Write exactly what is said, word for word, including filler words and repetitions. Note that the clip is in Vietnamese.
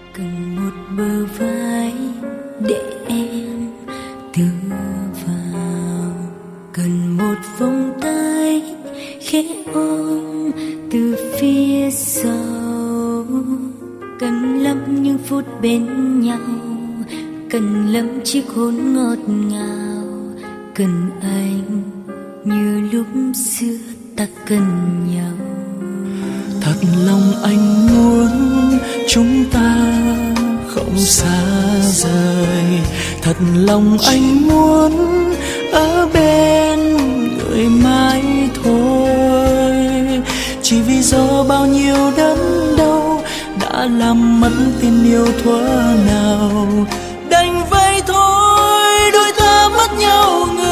cần một bờ vai để em tựa vào, cần một vòng tay khẽ ôm từ phía sau, cần lắm những phút bên nhau, cần lắm chiếc hôn ngọt ngào, cần anh như lúc xưa ta cần nhau. Thật lòng anh muốn chúng ta không xa rời, thật lòng anh muốn ở bên người mãi thôi. Chỉ vì do bao nhiêu đớn đau đã làm mất tin yêu thuở nào, đành vậy thôi đôi ta mất nhau người